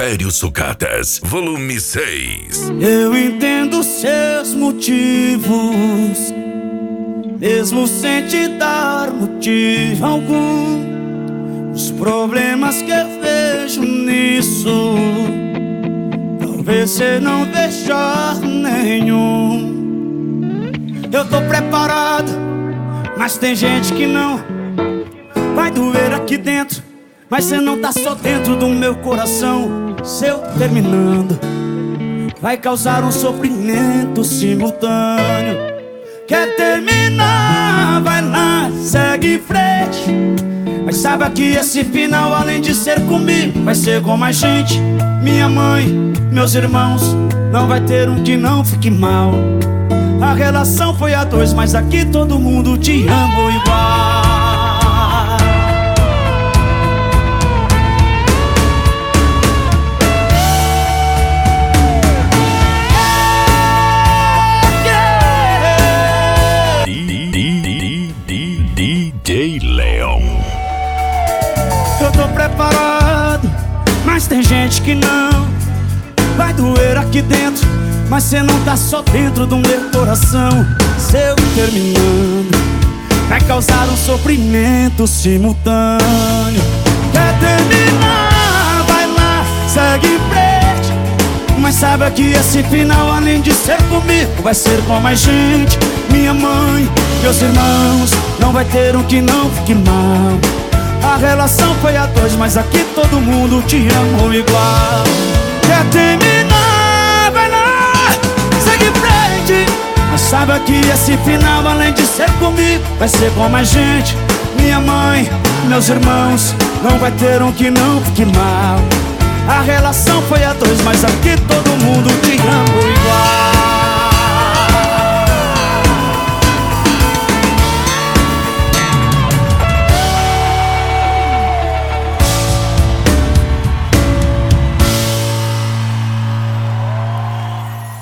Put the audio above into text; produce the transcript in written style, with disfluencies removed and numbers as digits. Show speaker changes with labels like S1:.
S1: Império Sucatas, volume 6.
S2: Eu entendo seus motivos, mesmo sem te dar motivo algum. Os problemas que eu vejo nisso, talvez você não veja nenhum. Eu tô preparado, mas tem gente que não. Vai doer aqui dentro, mas cê não tá só dentro do meu coração. Se eu terminando, vai causar um sofrimento simultâneo. Quer terminar, vai lá, segue em frente. Mas saiba que esse final, além de ser comigo, vai ser com mais gente. Minha mãe, meus irmãos, não vai ter um que não fique mal. A relação foi a dois, mas aqui todo mundo te ama igual.
S1: DJ Leão.
S2: Eu tô preparado, mas tem gente que não. Vai doer aqui dentro, mas cê não tá só dentro do meu coração. Se eu terminando, vai causar um sofrimento simultâneo. Quer terminar, vai lá, segue em frente. Mas saiba que esse final, além de ser comigo, vai ser com mais gente. Minha mãe, meus irmãos, não vai ter um que não fique mal. A relação foi a dois, mas aqui todo mundo te amou igual. Quer terminar, vai lá, segue em frente. Mas saiba que esse final, além de ser comigo, vai ser com mais gente. Minha mãe, meus irmãos, não vai ter um que não fique mal. A relação foi a dois, mas aqui todo mundo te ama igual.